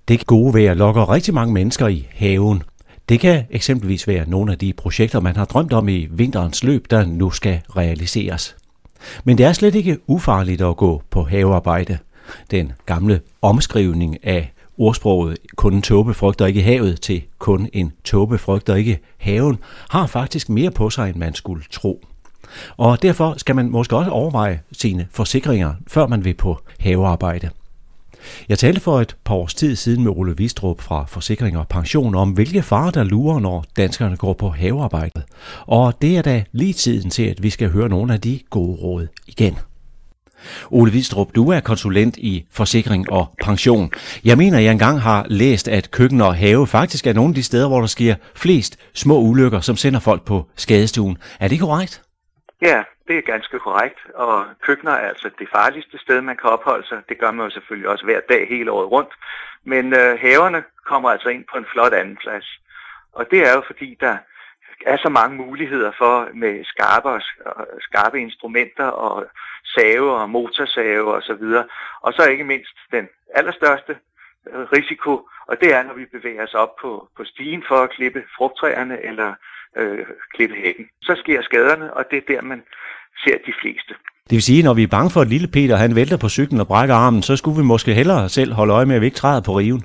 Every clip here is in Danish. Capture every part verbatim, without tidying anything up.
Det gode vejr lokker rigtig mange mennesker i haven. Det kan eksempelvis være nogle af de projekter, man har drømt om i vinterens løb, der nu skal realiseres. Men det er slet ikke ufarligt at gå på havearbejde. Den gamle omskrivning af ordsproget kun en tåbe frygter ikke havet til kun en tåbe frygter ikke haven har faktisk mere på sig, end man skulle tro. Og derfor skal man måske også overveje sine forsikringer, før man vil på havearbejde. Jeg talte for et par års tid siden med Ole Wistrup fra Forsikring og Pension om, hvilke farer der lurer, når danskerne går på havearbejde. Og det er da lige tiden til, at vi skal høre nogle af de gode råd igen. Ole Wistrup, du er konsulent i Forsikring og Pension. Jeg mener, jeg engang har læst, at køkken og have faktisk er nogle af de steder, hvor der sker flest små ulykker, som sender folk på skadestuen. Er det korrekt? Ja, det er ganske korrekt, og køkkener er altså det farligste sted, man kan opholde sig. Det gør man jo selvfølgelig også hver dag hele året rundt. Men øh, haverne kommer altså ind på en flot anden plads. Og det er jo fordi, der er så mange muligheder for med skarpe, og skarpe instrumenter og save og motorsave og så videre. Og så ikke mindst den allerstørste øh, risiko, og det er, når vi bevæger os op på, på stigen for at klippe frugttræerne eller øh, klippe hækken. Så sker skaderne, og det er der, man ser de fleste. Det vil sige, at når vi er bange for, at lille Peter han vælter på cyklen og brækker armen, så skulle vi måske hellere selv holde øje med, at vi ikke træder på riven.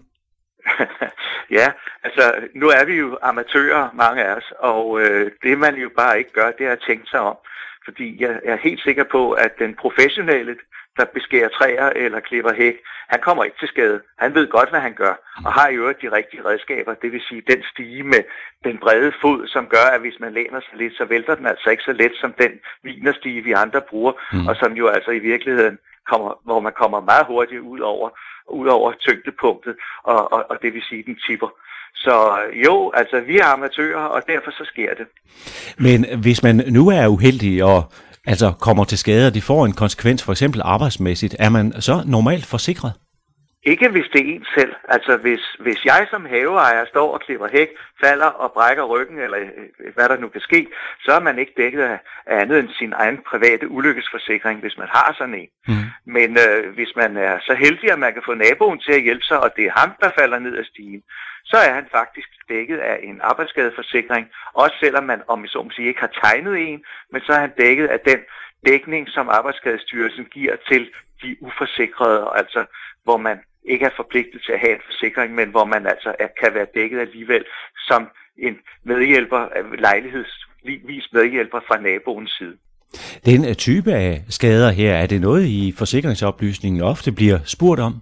Ja, altså nu er vi jo amatører, mange af os, og øh, det man jo bare ikke gør, det er at tænke sig om. Fordi jeg er helt sikker på, at den professionelle, der beskærer træer eller klipper hæk, han kommer ikke til skade. Han ved godt, hvad han gør, og har i øvrigt de rigtige redskaber. Det vil sige den stige med den brede fod, som gør, at hvis man læner sig lidt, så vælter den altså ikke så let som den vinerstige, vi andre bruger, mm. og som jo altså i virkeligheden kommer, hvor man kommer meget hurtigt ud over, ud over tyngdepunktet, og, og, og det vil sige, den tipper. Så jo, altså vi er amatører, og derfor så sker det. Men hvis man nu er uheldig og altså kommer til skade, og de får en konsekvens, for eksempel arbejdsmæssigt, er man så normalt forsikret? Ikke hvis det er en selv. Altså hvis, hvis jeg som haveejer står og klipper hæk, falder og brækker ryggen, eller hvad der nu kan ske, så er man ikke dækket af, af andet end sin egen private ulykkesforsikring, hvis man har sådan en. Mm. Men øh, hvis man er så heldig, at man kan få naboen til at hjælpe sig, og det er ham, der falder ned ad stigen, så er han faktisk dækket af en arbejdsskadeforsikring, også selvom man, om jeg så må sige, ikke har tegnet en, men så er han dækket af den dækning, som Arbejdsskadestyrelsen giver til de uforsikrede, altså hvor man ikke er forpligtet til at have en forsikring, men hvor man altså er, kan være dækket alligevel som en medhjælper, lejlighedsvis medhjælper fra naboens side. Den type af skader her, er det noget i forsikringsoplysningen ofte bliver spurgt om?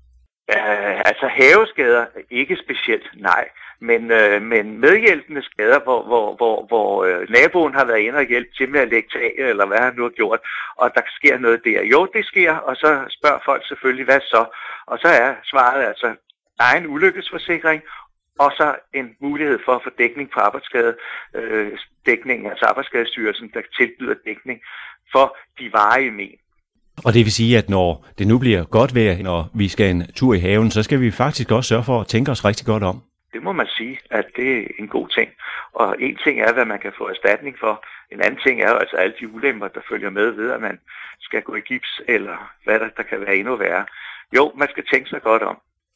Uh, altså haveskader ikke specielt, nej. Men, øh, men medhjælpende skader, hvor, hvor, hvor, hvor øh, naboen har været inde og hjælpe til med at lægge tag, eller hvad han nu har gjort, og der sker noget der. Jo, det sker, og så spørger folk selvfølgelig, hvad så? Og så er svaret altså egen ulykkesforsikring, og så en mulighed for at få dækning på arbejdsskade, øh, dækning, altså Arbejdsskadestyrelsen, der tilbyder dækning for de varige men. Og det vil sige, at når det nu bliver godt vejr, når vi skal en tur i haven, så skal vi faktisk også sørge for at tænke os rigtig godt om. Det må man sige, at det er en god ting. Og en ting er, hvad man kan få erstatning for. En anden ting er jo altså alle de ulemper, der følger med ved, at man skal gå i gips, eller hvad der, der kan være endnu værre. Jo, man skal tænke sig godt om.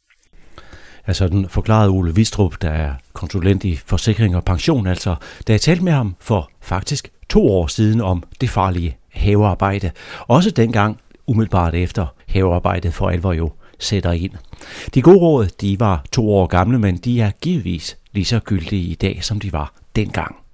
Altså den forklarede Ole Wistrup, der er konsulent i Forsikring og Pension, altså da jeg talte med ham for faktisk to år siden om det farlige havearbejde. Også dengang umiddelbart efter havearbejdet for alvor jo sætter ind. De gode råd, de var to år gamle, men de er givetvis lige så gyldige i dag, som de var dengang.